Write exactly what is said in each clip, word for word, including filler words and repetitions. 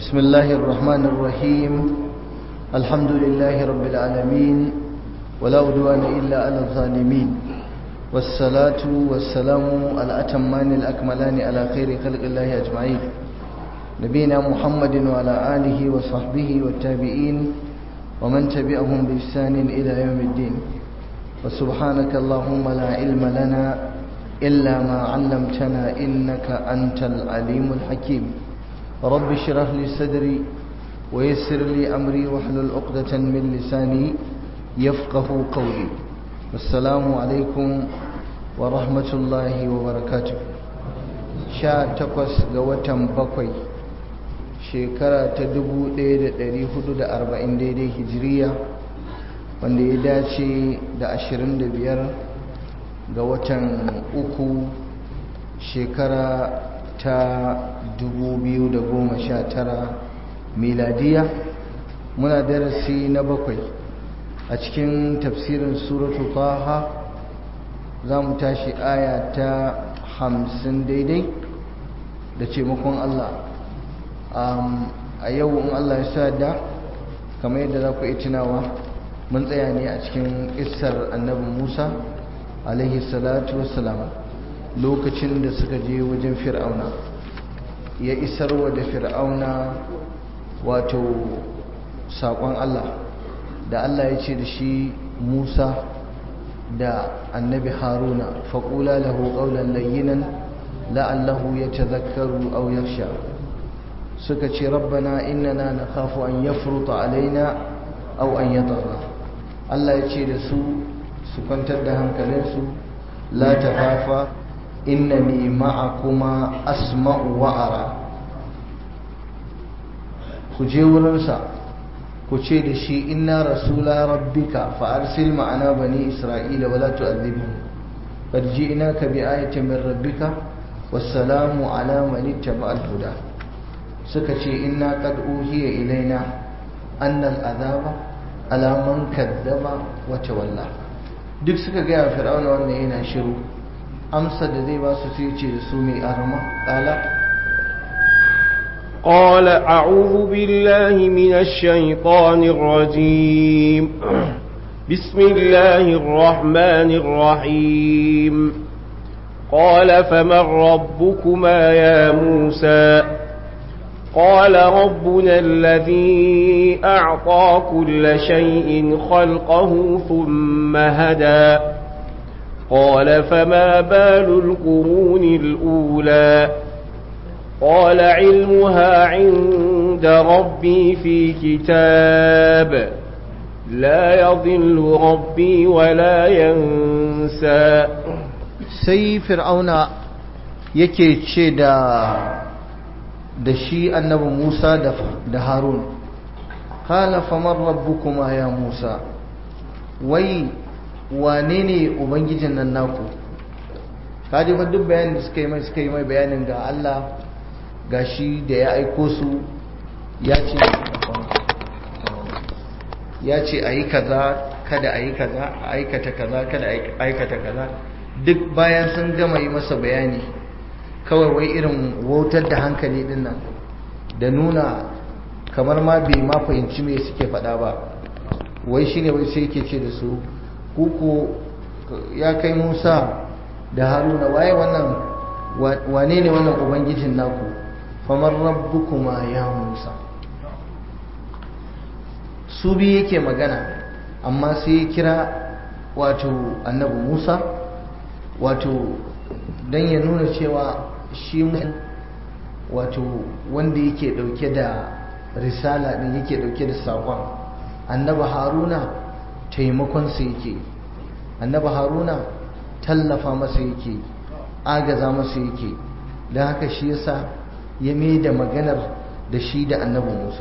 بسم الله الرحمن الرحيم الحمد لله رب العالمين ولا عدوان إلا على الظالمين والصلاة والسلام الأتمان الأكملان على خير خلق الله أجمعين نبينا محمد وعلى آله وصحبه والتابعين ومن تبعهم بإحسان إلى يوم الدين وسبحانك اللهم لا علم لنا إلا ما علمتنا إنك أنت العليم الحكيم رب اشرح لي صدري ويسر لي أمري واحلل عقدة من لساني يفقه قولي السلام عليكم ورحمة الله وبركاته sha takwas ga watan bakwai shekara ta dubu ɗaya da ɗari hudu da arba'in daidai hijiriya wanda ya dace da ashirin da biyar ga watan uku shekara ta dubu biyu da goma sha tara miladiya. Muna darasi na bakwai a cikin tafsirin suratu taha. za mu tashi aya ta hamsin daidai da taimakon Allah. a yau in Allah ya sa da kamar yadda za ku yi tunawa mun tsaya ne a cikin ƙissar annabi Musa alaihi salatu wassalam lokacin da suka je wajen fir'auna ya isarwa da fir'auna wato saƙon Allah da Allah ya ce da shi Musa da annabi Haruna faƙula lahu ƙaunar layyinan la'allahu ya tazakkaru aw yakhsha suka ce rabbana innana nakhafu an yafruta alaina aw an yatagha. Allah ya ce da su su kwantar da hankalinsu la takhafa innani ma'akuma asma'u wa ara. ku je wurinsa ku ce da shi inna rasula rabbika fa arsil ma'ana bani isra'ila wa la tu'adhibhum qad ji'naka bi ayatin min rabbika wassalamu ala man ittaba'a al-huda. suka ce inna qad uhiya ilaina anna al-adhaba ala man kadzaba wa tawalla. duk suka ga fir'auna wannan yana shiru. amsa da zai ba su sai ce da su mai arama qala قال أعوذ بالله من الشيطان الرجيم بسم الله الرحمن الرحيم قال فمن ربكما يا موسى قال ربنا الذي أعطى كل شيء خلقه ثم هدى قال فما بال القرون الأولى قال علمها عند ربي في كتاب لا يضل ربي ولا ينسى. sai fir'auna yake ce da da shi annabi Musa da da Harun qala faman rabbukuma ya Musa wai wane ne ubangijin nan naku? kaji fa duk bayanin da suka yi mai suka yi mai bayanin ga Allah gashi da ya aiko su ya ce ya ce a yi kaza kada a yi kaza a aikata kaza kada a aikata kaza duk bayan sun gama yi masa bayani kawai wai irin wautar da hankali din nan da nuna kamar ma bai ma fahimci me suke faɗa ba wai shine wai sai yake ce da su kuku ya kai Musa da Haruna waye wannan wane ne wannan ubangijin naku? famar rabbukuma ya Musa. su bi yake magana amma sai ya kira wato annabi Musa wato dan ya nuna cewa shi wato wanda yake dauke da risala din yake dauke da sakon. annabi Haruna taimakon sa yake, annabi Haruna tallafa masa yake, agaza masa yake. dan haka shi yasa ya mai da maganar da shi da annabi Musa.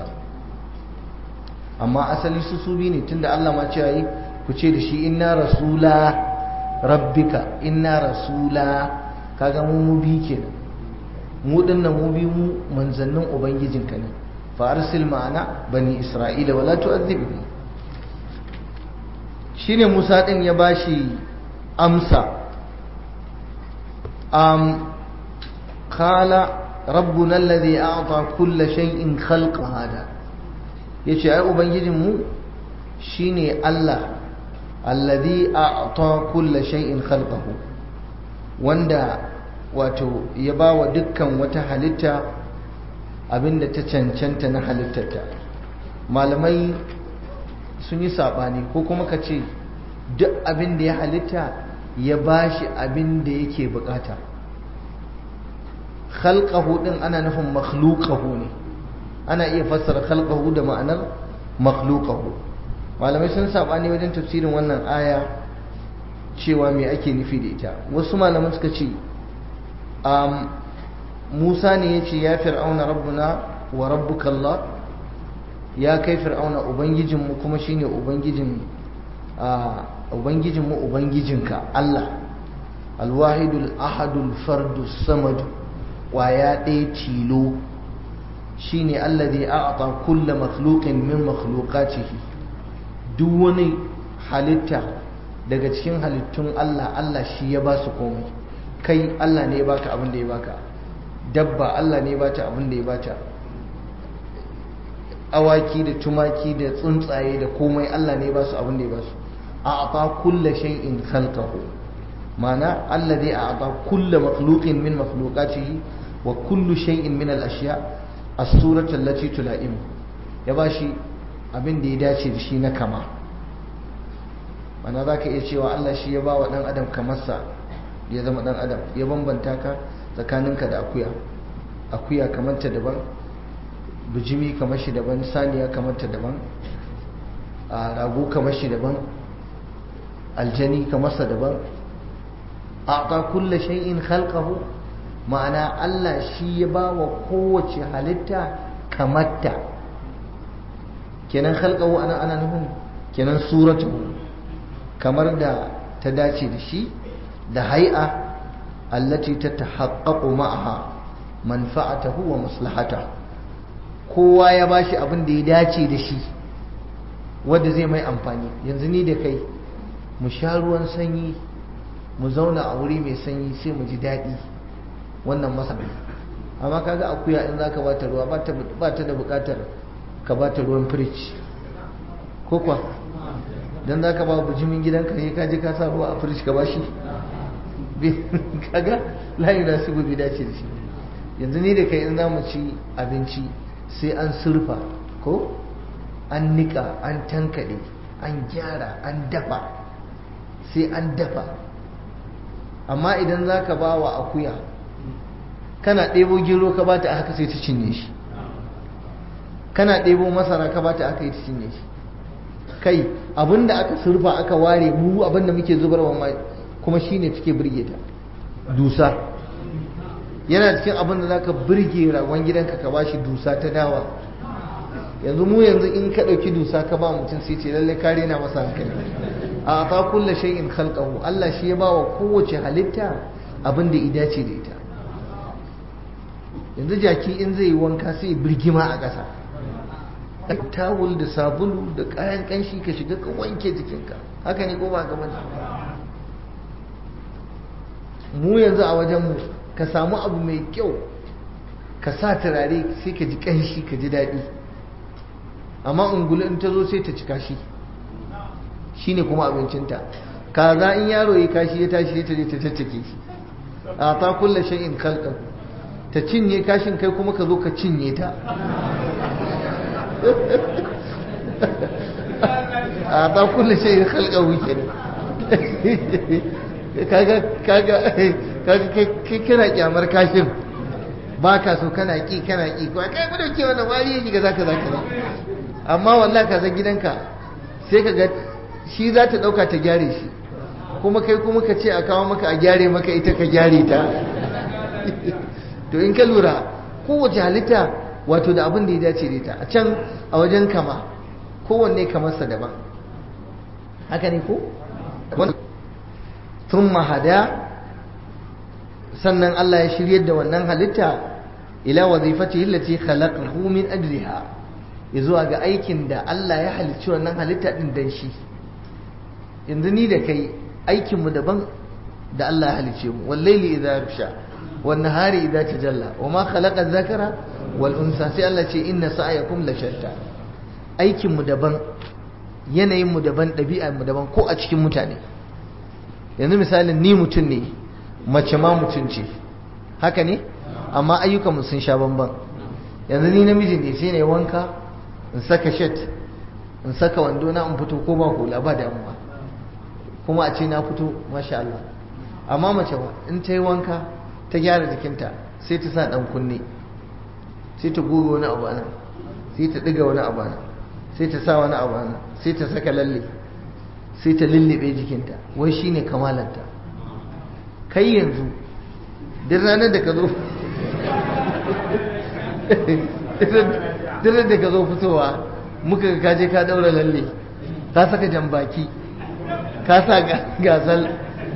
amma asali su su bi ne tunda Allah ma ce yi ku ce da shi inna rasula rabbika inna rasula. kaga mu mu bi kenan, mu dinnan mu bi mu manzannin ubangijinka ne. fa arsil ma'ana bani isra'ila wala tu'adhibhum. shine Musa din ya bashi amsa. um kala rabbuna alladhi a'ta kulla shay'in khalqa hada yace ai ubangijinmu shine Allah alladhi a'ta kulla shay'in khalqahu wanda wato ya bawa dukkan wata halitta abinda ta cancanta na halittarta. Malamai sun yi sabani ko kuma ka ce duk abin da ya halitta ya bashi abin da yake bukata. Khalqahu din ana nufin makhluqahu ne, ana iya fassara khalqahu da ma'anar makhluqahu. Malamai sun sabani wajen tafsirin wannan aya cewa me ake nufi da ita. Wasu malaman suka ce um, Musa ne ya ce ya fir'auna rabbuna wa rabbuka Allah, ya kai fir'auna ubangijinmu kuma shine ubangijin ubangijinmu ubangijinka Allah, alwahidul ahadul fardus samad, waya ɗaya tilo, shine alladhi a'ta kulla makhluqin min makhluqatihi. Duk wani halitta daga cikin halittun Allah, Allah shi ya ba su komai. Kai Allah ne ya baka abin da ya baka, dabba Allah ne ya bata abin da ya bata, awaki da tumaki da tsuntsaye da komai Allah ne ya ba su abin da ya ba su. a'ta kulla shay'in khalqahu, ma'ana alladhi a'ta kulla makhluqin min makhluqatihi wa kullu shay'in min al-ashya as-surata allati tulaimu, ya bashi abin da ya dace da shi na kama. Mana zaka iya cewa Allah shi ya bawa dan adam kamarsa ya zama dan adam, ya bambanta ka tsakaninka da akuya. Akuya kamarta daban, bijimi kamar shi daban, saniya kamarta daban, a rago kamar shi daban, aljani kamarsa daban. a'ta kulla shay'in khalqahu, ma'ana Allah shi ya bawa kowace halitta kamarta. Kenan khalqahu ana ana nufin kenan suratuhu, kamar da ta dace da shi, da hay'a allati tatahaqqaqu ma'aha manfa'atuhu wa maslahatuhu. Kowa ya bashi abin da ya dace da shi wanda zai mai amfani. Yanzu ni da kai mu sha ruwan sanyi, mu zauna a wuri mai sanyi sai mu ji daɗi, wannan masana. Amma kaga akuya in zaka bata ruwa ba ta da buƙatar ka bata ruwan firij ko kuwa, dan zaka ba bujimin gidanka ne ka je ka sa ruwa a firij ka bashi, kaga la yunasibu bi dace da shi. Yanzu ni da kai in zamu ci abinci sai an surfa ko an nika, an tankade, an gyara, an dafa, sai an dafa. Amma idan za ka ba wa akuya, kana ɗebo gero ka bata haka sai ta cinye shi, kana ɗebo masara ka bata haka ta cinye shi. Kai abinda aka surfa aka ware mu abinda muke zubarwa ma kuma shine take burge ta, dusa. Yana cikin abinda za ka burge ragon gidanka ka bashi dusa ta dawa. Yanzu mu yanzu in ka ɗauki dusa ka ba mutum sai ce lallai kare na masa hankali. a ta kulla shay'in khalqahu, Allah shi ya bawa kowace halitta abin da ya dace da ita. Yanzu jaki in zai yi wanka sai birgima a ƙasa, tawul da sabulu da kayan kanshi ka shiga ka wanke jikinka, haka ne ko ba ka bane? Mu yanzu a wajen mu ka samu abu mai kyau ka sa turare sai ka ji kanshi ka ji daɗi, amma ungulu in ta zo sai ta cika shi, shine kuma abincinta. Kaza in yaro ya kashi ya tashi ta je ta tattake shi. a ta kulla shay'in khalqahu, ta cinye kashin kai kuma ka zo ka cinye ta. a ta kulla shay'in khalqahu kenan. kaga kaga kaga kai kana kyamar kashin, ba ka so, kana ki kana ki ko kai mu dauke wannan wari yake ga zaka zaka. Amma wallahi ka san gidanka sai ka ga shi za ta ɗauka ta gyare shi, kuma kai kuma ka ce a kawo maka a gyare maka ita ka gyare ta. To in ka lura kowace halitta wato da abin da ya dace da ita. A can a wajen kama kowanne kamarsa daban, haka ne ko? Thumma hada, sannan Allah ya shiryar da wannan halitta ila wazifatihi allati khalaqahu min ajliha, zuwa ga aikin da Allah ya halicci wannan halitta din dan shi. Yanzu ni da kai aikinmu daban da Allah ya halice mu. Wallaili idza yarsha wan nahari idza tajalla wama khalaqa dhakara wal unsa sai Allah ce inna sa'yakum la shatta aikin mu daban yanayin mu daban ɗabi'ar mu daban ko a cikin mutane yanzu misalin ni mutum ne mace ma mutum ce haka ne amma ayyukan mu sun sha bamban yanzu ni namiji ne sai ne wanka in saka shirt in saka wando na in fito ko ba hula ba damuwa kuma a ce na fito masha Allah amma mace ba in ta yi wanka ta gyara jikinta sai ta sa dan kunne sai ta goge wani abu ana sai ta diga wani abu ana sai ta sa wani abu ana sai ta saka lalle sai ta lullube jikinta wai shine kamalanta kai yanzu duk ranar da ka zo duk da ka zo fitowa muka ka je ka daura lalle ka saka jambaki ka sa gasal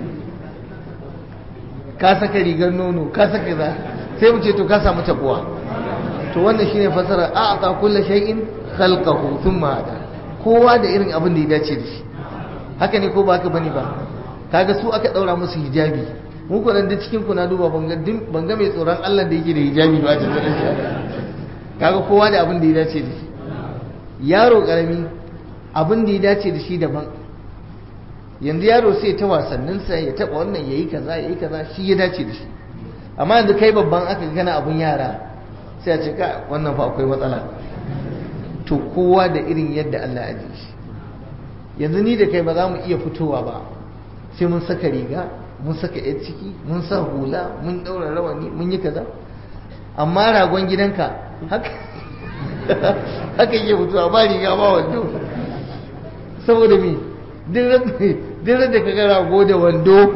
ka saka rigar nono ka saka za sai mu ce to ka samu tabuwa to wannan shine fasara a'ta kullu shay'in khalqahu thumma hada kowa da irin abin da ya dace da shi haka ne ko ba haka bane ba kaga su aka daura musu hijabi mu ko dan da cikin ku na duba banga banga mai tsoron Allah da yake da hijabi ba ta da shi kaga kowa da abin da ya dace da shi yaro karami abin da ya dace da shi daban yanzu yaro sai ta wasanninsa ya taba wannan yayi kaza yayi kaza shi ya dace da shi amma yanzu kai babban aka gana abun yara sai a ce ka wannan fa akwai matsala to kowa da irin yadda Allah ya ji shi yanzu ni da kai ba za mu iya fitowa ba sai mun saka riga mun saka yar ciki mun sa hula mun daura rawani mun yi kaza amma ragon gidanka haka haka yake fitowa ba riga ba wando saboda me duk da ka ga rago da wando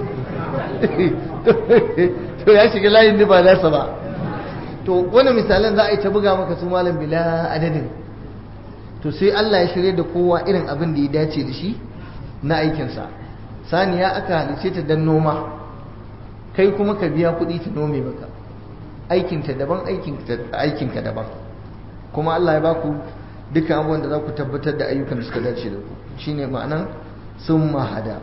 to ya shiga layin da ba nasa ba to wani misalan za a yi ta buga maka su malam bila adadin to sai Allah ya shirye da kowa irin abin da ya dace da shi na aikinsa saniya aka halice ta dan noma kai kuma ka biya kuɗi ta nome maka aikinta daban aikinka daban kuma Allah ya baku dukkan abubuwan da za ku tabbatar da ayyukan da suka dace da ku shine ma'anan sun mahada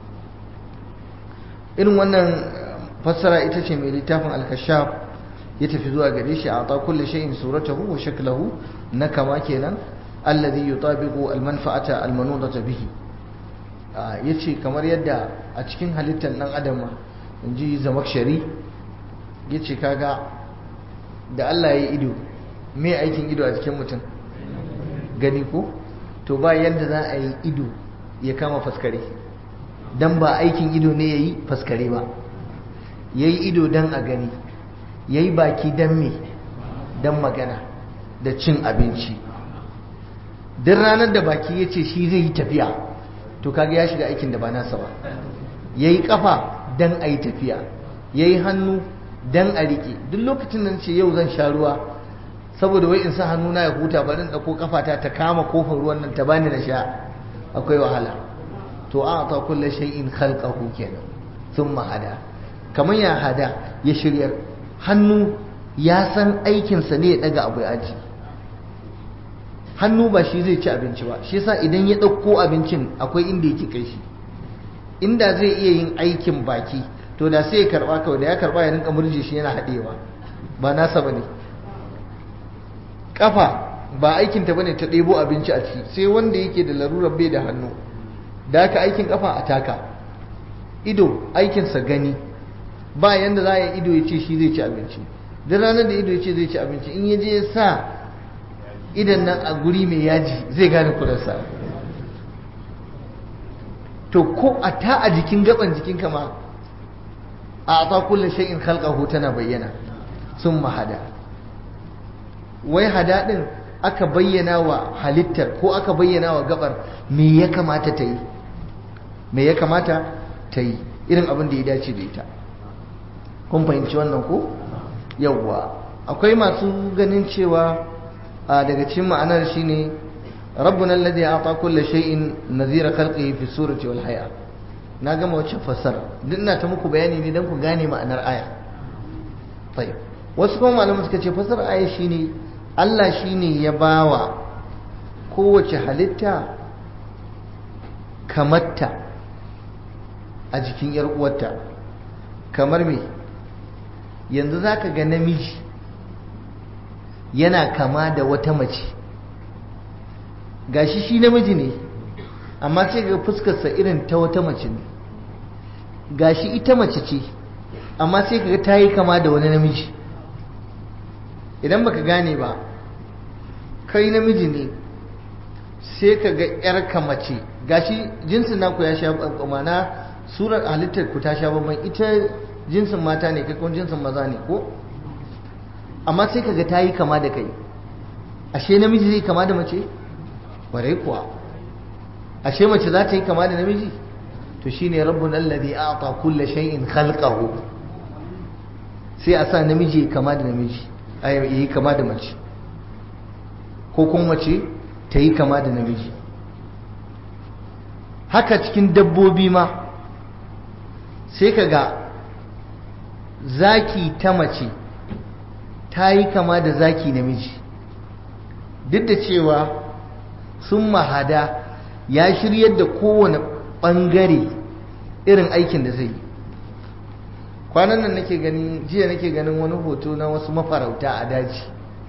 irin wannan fassara ita ce mai littafin al-kashaf ya tafi zuwa gare shi a ta kulli shay'in suratahu wa shaklahu na kama kenan alladhi yutabiqu al-manfa'ata al-manudata bihi yace kamar yadda a cikin halittar dan adam inji zamakshari yace kaga da Allah ya yi ido me aikin ido a cikin mutum gani ko to ba yadda za a yi ido ya kama faskare dan ba aikin ido ne yayi faskare ba yayi ido dan a gani yayi baki dan me dan magana da cin abinci duk ranar da baki yace shi zai yi tafiya to kaga ya shiga aikin da ba nasa ba yayi kafa dan ayi tafiya yayi hannu dan a rike duk lokacin nan ce yau zan sha ruwa saboda wai in sa hannuna ya huta bari in dauko kafata ta kama kofin ruwan nan ta bani na sha akwai wahala to a ta kullu shay'in khalqahu kenan thumma hada kaman ya hada ya shiryar hannu ya san aikin sa ne ya daga abu ya aji hannu ba shi zai ci abinci ba shi yasa idan ya dauko abincin akwai inda yake kai shi inda zai iya yin aikin baki to da sai ya karba kawai da ya karba ya rinka murje shi yana hadewa ba nasa bane kafa ba aikin ta bane ta ɗebo abinci a ciki sai wanda yake da larurar bai da hannu da haka aikin kafa a taka ido aikinsa gani ba yanda za a yi ido ya ce shi zai ci abinci duk ranar da ido ya ce zai ci abinci in ya je ya sa idan nan a guri mai yaji zai gane kudansa to ko a ta a jikin gaban jikin kama a ta kullum shay'in khalqahu tana bayyana sun mahada wai hada din aka bayyana wa halittar ko aka bayyana wa gabar me ya kamata ta yi me ya kamata ta yi irin abin da ya dace da ita kun fahimci wannan ko yawwa akwai masu ganin cewa daga cikin ma'anar shine rabbuna alladhi a'ta kulli shay'in nadhira khalqihi fi surati wal hay'a na gama wacce fasara duk ina ta muku bayani ne dan ku gane ma'anar aya tayyib wasu kuma malaman suka ce fasara aya shine Allah shine ya bawa kowace halitta kamarta a jikin yar uwarta kamar me yanzu za ka ga namiji yana kama da wata mace, gashi shi namiji ne amma sai ga fuskarsa irin ta wata mace ne, gashi ita mace ce amma sai ka ga ta yi kama da wani namiji. idan baka gane ba, kai namiji ne sai ka ga yarka mace, gashi jinsin naku ya sha mana surar halittar ku ta sha bamban, ita jinsin mata ne kai kuma jinsin maza ne ko, amma sai ka ga ta yi kama da kai. ashe namiji zai kama da mace? ƙwarai kuwa. ashe mace za ta yi kama da namiji? to shine rabbun alladhi a'ta kulla shay'in khalqahu, sai a sa namiji ya kama da namiji, ai yi kama da mace, ko kuma mace ta yi kama da namiji. haka cikin dabbobi ma sai ka ga zaki ta mace ta yi kama da zaki namiji, duk da cewa sun mahada ya shiryar da kowane ɓangare irin aikin da zai yi. kwanan nan nake gani, jiya nake ganin wani hoto na wasu mafarauta a daji,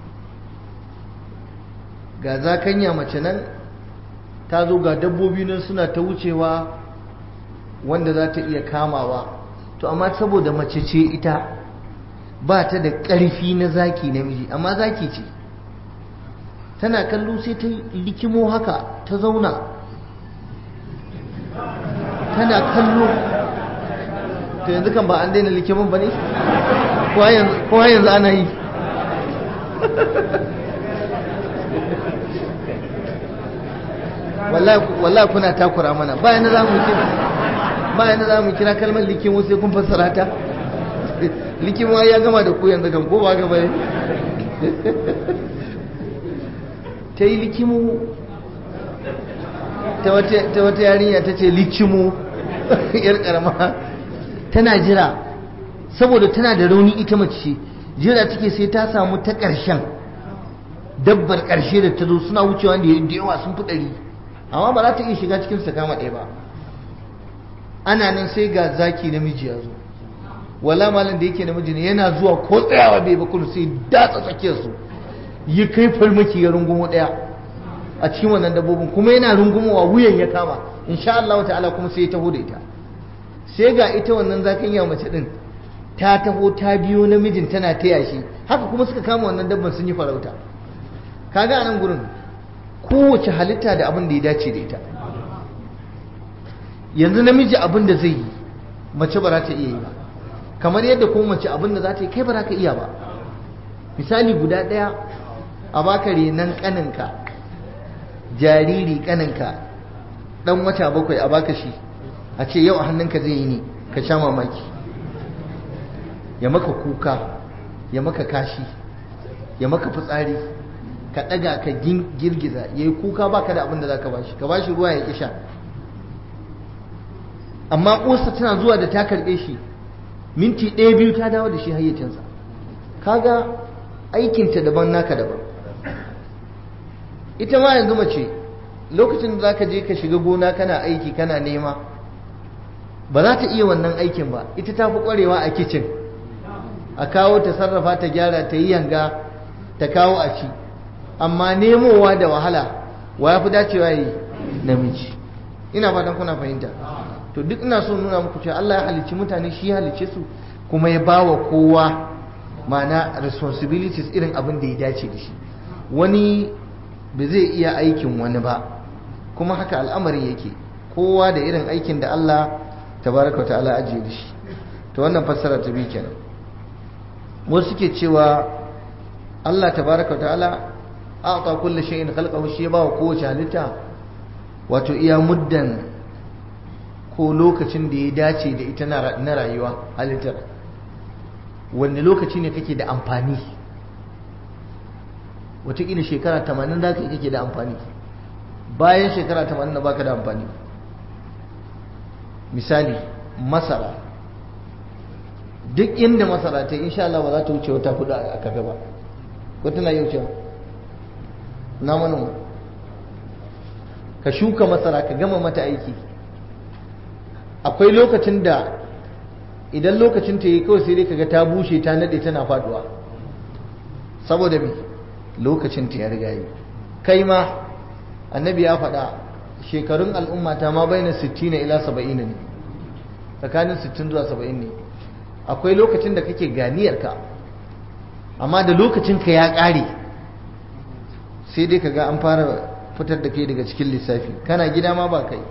ga zakanya mace nan ta zo, ga dabbobi nan suna ta wucewa wanda za ta iya kamawa, to amma saboda mace ce ita ba ta da ƙarfi na zaki namiji, amma zaki ce tana kallo sai ta likimo haka ta zauna tana kallo. to yanzu kan ba an daina likimin ba ne? kowa yanzu ana yi? wallahi kuna takura mana, bayan da za mu kira bayan da za mu kira kalmar likimu sai kun fassara ta. likimu ya gama da ku yanzu kan ko ba gaba ne? ta yi likimu ta wata yarinya ta ce likimu yar karama, tana jira saboda tana da rauni ita mace, jira take sai ta samu ta ƙarshen dabbar ƙarshe da ta zo, suna wucewa da yawa sun fi ɗari, amma ba za ta iya shiga cikin su kama ɗaya ba. ana nan sai ga zaki namiji ya zo, wala malam da yake namiji ne, yana zuwa ko tsayawa bai ba kullu sai datsa tsakiyar su, yi kai farmaki ya rungumo ɗaya a cikin wannan dabbobin, kuma yana rungumowa wuyan ya kama, insha Allah ta'ala kuma sai ya taho da ita. sai ga ita wannan zakanya mace din ta taho ta biyo namijin tana taya shi, haka kuma suka kama wannan dabban sun yi farauta. kaga anan gurin kowace halitta da abin da ya dace da ita. yanzu namiji abin da zai yi mace ba za ta iya yi ba, kamar yadda kuma mace abin da za ta yi kai ba za ka iya ba. misali guda ɗaya, a baka renan kaninka, jariri kaninka dan wata bakwai, a baka shi a ce yau a hannunka zai yi ne, ka sha mamaki. ya maka kuka, ya maka kashi, ya maka fitsari, ka ɗaga ka girgiza, ya yi kuka ba ka da abin da za ka bashi, ka bashi ruwa ya kisha. amma ƙosa tana zuwa da ta karɓe shi minti ɗaya biyu ta dawo da shi hayyacinsa. kaga aikinta daban naka daban. ita ma yanzu mace lokacin da za ka je ka shiga gona kana aiki kana nema, ba za ta iya wannan aikin ba, ita ta fi ƙwarewa a kicin, a kawo ta sarrafa ta gyara ta yi yanga ta kawo a ci. amma nemowa da wahala wa ya fi dacewa yi? namiji. ina fatan kuna fahimta. to duk ina so nuna muku cewa Allah ya halicci mutane, shi ya halicce su kuma ya bawa kowa ma'ana responsibilities irin abin da ya dace da shi. wani ba zai iya aikin wani ba, kuma haka al'amarin yake, kowa da irin aikin da Allah tabaraka ta'ala ajiye da shi. to wannan fassara ta bi kenan. wasu suke cewa Allah tabaraka ta'ala a'ta kulli shay'in khalqahu, shi ya bawa kowace halitta wato iya muddan ko lokacin da ya dace da ita na rayuwa halittar. wanne lokaci ne kake da amfani? wataƙila shekara tamanin da kake da amfani, bayan shekara tamanin da baka da amfani. misali masara, duk inda masara ta insha Allah ba za ta wuce wata hudu a kafe ba, ko tana yi wucewa? na manoma ka shuka masara ka gama mata aiki, akwai lokacin da idan lokacin ta yi kawai sai dai kaga ta bushe ta nade tana faduwa saboda me lokacin ta ya riga yi. kai ma annabi ya faɗa shekarun al'umma ta ma baina sittin ila saba'in ne, tsakanin sittin zuwa saba'in ne. akwai lokacin da kake ganiyar ka amma da lokacin ka ya ƙare sai dai kaga an fara fitar da kai daga cikin lissafi, kana gida ma ba kai,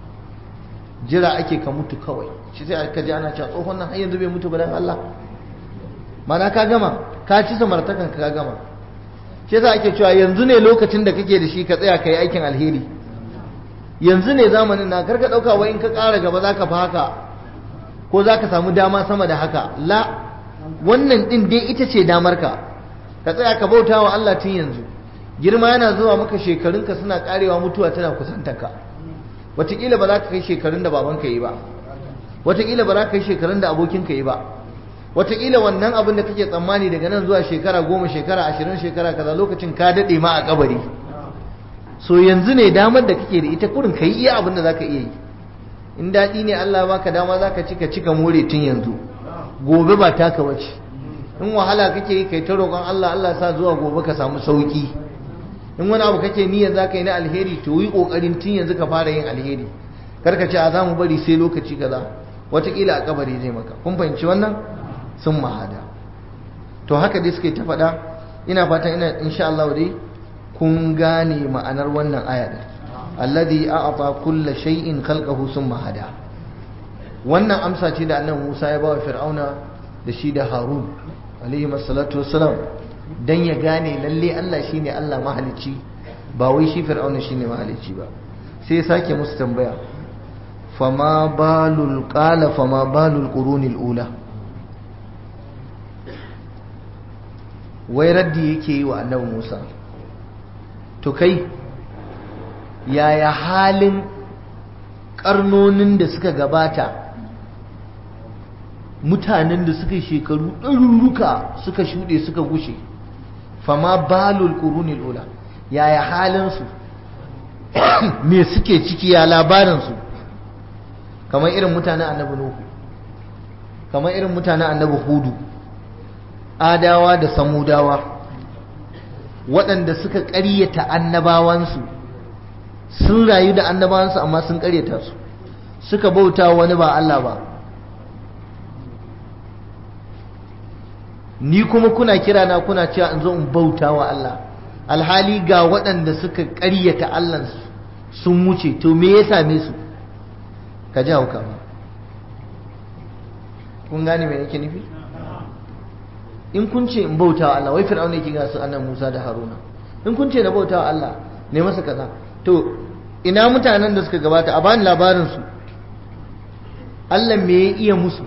jira ake ka mutu kawai. shi sai aka ji ana cewa tsohon nan har yanzu bai mutu ba dan Allah, mana ka gama, ka ci samartakan ka gama. shi yasa ake cewa yanzu ne lokacin da kake da shi ka tsaya kai aikin alheri, yanzu ne zamanin na karka dauka wai in ka ƙara gaba zaka fa haka ko zaka samu dama sama da haka. la wannan din dai ita ce damar ka ka tsaya ka bauta wa Allah tun yanzu. girma yana zuwa maka, shekarunka suna karewa, mutuwa tana kusantarka. wataƙila ba za ka kai shekarun da babanka yi ba, wataƙila ba za ka kai shekarun da abokinka yi ba, wataƙila wannan abin da kake tsammani daga nan zuwa shekara goma, shekara ashirin, shekara kaza lokacin ka daɗe ma a kabari. so yanzu ne damar da kake da ita, kurin ka yi iya abin da za ka iya yi. in daɗi ne Allah baka dama za ka cika cika more tun yanzu, gobe ba taka wace. in wahala kake yi kai ta roƙon Allah, Allah sa zuwa gobe ka samu sauƙi. in wani abu kake niyyar za ka yi na alheri to yi ƙoƙarin tun yanzu ka fara yin alheri, karka ce a za mu bari sai lokaci kaza, wataƙila a kabari zai maka. kun fahimci wannan? sun mahada. to haka dai suke ta faɗa. ina fatan ina insha Allah dai kun gane ma'anar wannan aya din, alladhi a'ata kulla shay'in khalqahu summa hada. wannan amsa ce da annabi Musa ya bawa Fir'auna da shi da Harun alaihi wassalatu wassalam, dan ya gane lalle Allah shine Allah mahalicci, ba wai shi Fir'auna shine mahalicci ba. sai ya sake musu tambaya, fama balul qala fama balul qurunil ula. wai raddi yake yi wa annabi Musa, to kai yaya halin karnonin da suka gabata, mutanen da suka shekaru ɗaruruka suka shuɗe suka gushe, fama balul qurunil ula, yaya halinsu, me suke ciki, ya labarinsu. kamar irin mutanen annabi Nuhu, kamar irin mutanen annabi Hudu, Adawa da Samudawa, waɗanda suka ƙaryata annabawansu, sun rayu da annabawansu amma sun ƙaryata su, suka bauta wani ba Allah ba. ni kuma kuna kira na kuna cewa in zo in bauta wa Allah, alhali ga waɗanda suka ƙaryata Allah sun wuce, to me ya same su? ka ji hauka ba. kun gane me yake nufi? in kun ce in bauta wa Allah, wai Fir'auna yake ga su annabi Musa da Haruna, in kun ce na bauta wa Allah ne masa kaza, to ina mutanen da suka gabata, a bani labarin su. Allah me ya iya musu?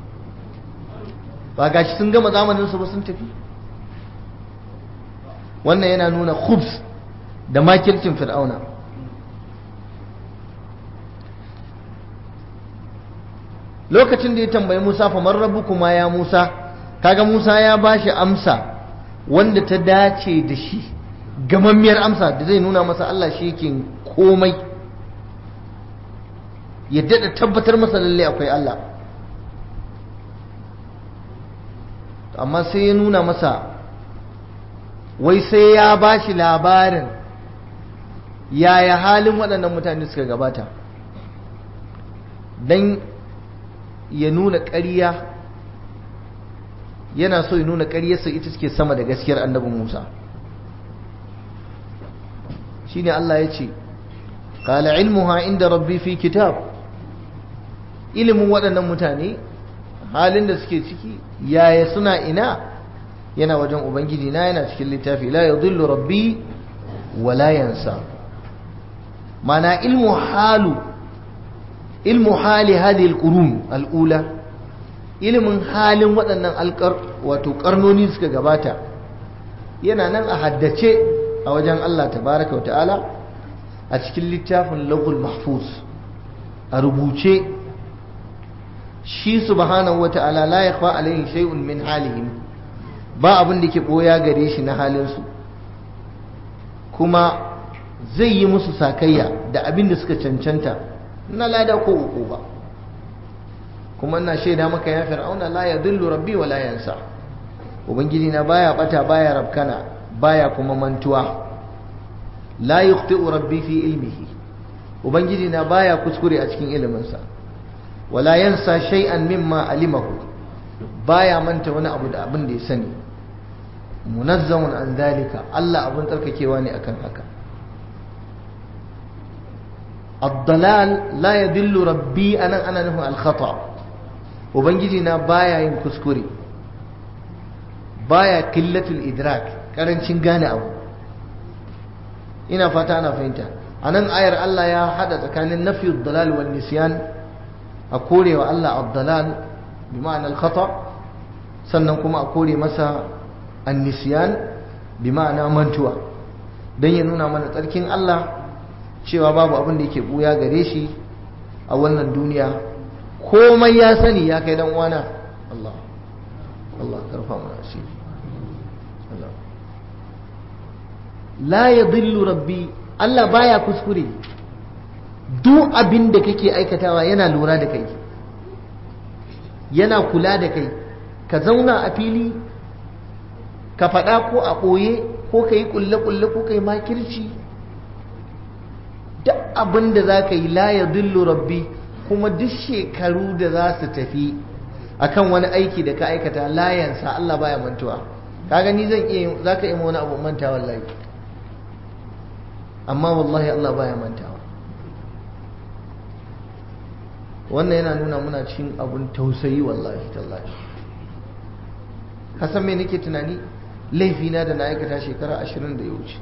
ba gashi sun gama zamanin su ba sun tafi. wannan yana nuna khubs da makircin Fir'auna. lokacin da ya tambayi Musa, fa man rabbukuma ya Musa, kaga Musa ya bashi amsa wanda ta dace da shi, gamammiyar amsa da zai nuna masa Allah shi yake komai, ya daɗa tabbatar masa lalle akwai Allah. amma sai ya nuna masa wai sai ya bashi labarin yaya halin waɗannan mutane suka gabata, don ya nuna ƙarya, yana so ya nuna ƙaryarsa ita suke sama da gaskiyar annabi Musa. shine Allah ya ce, qala ilmuha inda rabbi fi kitab, ilimin waɗannan mutane halin da suke ciki yaya suna ina, yana wajen ubangiji na, yana cikin littafi. la yadhillu rabbi wa la yansa. mana ilmu halu ilmu hali hadhihi alqurun alula, ilimin halin waɗannan alƙar wato ƙarnoni suka gabata yana nan a haddace a wajen Allah tabaraka wa ta'ala a cikin littafin lawhul mahfuz, a rubuce. shi subhanahu wa ta'ala la yakhfa alayhi shay'un min halihim, ba abin da ke boya gare shi na halinsu, kuma zai yi musu sakayya da abin da suka cancanta na lada ko uku ba. kuma ina shaida maka ya fir'auna la yadullu rabbi wa la yansa ubangiji na baya bata baya rabkana baya kuma mantuwa la yukhti'u rabbi fi ilmihi ubangiji na baya kuskure a cikin iliminsa wala yansa shay'an mimma alimahu baya manta wani abu da abin da ya sani munazzamun an zalika Allah abin tsarkakewa ne akan haka ad-dalal la yadillu rabbi anan ana nufin al-khata ubangiji na baya yin kuskure baya qillatul idrak karancin gane abu ina fata ana fahimta anan ayar Allah ya hada tsakanin nafi ad-dalal wal nisyan a korewa Allah ad-dalal bi ma'ana al-khata sannan kuma a kore masa an-nisyan bi ma'ana mantuwa dan ya nuna mana tsarkin Allah cewa babu abin da yake buya gare shi a wannan duniya komai ya sani ya kai dan uwana Allah Allah karfa mana asiri Allah la yadhillu rabbi Allah baya kuskure duk abin da kake aikatawa yana lura da kai yana kula da kai ka zauna a fili ka faɗa ko a ɓoye ko ka yi ƙulle-ƙulle ko ka yi makirci duk abin da za ka yi la ya dillu rabbi kuma duk shekaru da za su tafi akan wani aiki da ka aikata layansa Allah baya mantuwa ka gani zan iya za ka yi wani abu manta wallahi amma wallahi Allah baya mantawa wannan yana nuna muna cikin abun tausayi wallahi tallahi ka san me nake tunani laifina da na aikata shekara ashirin da ya wuce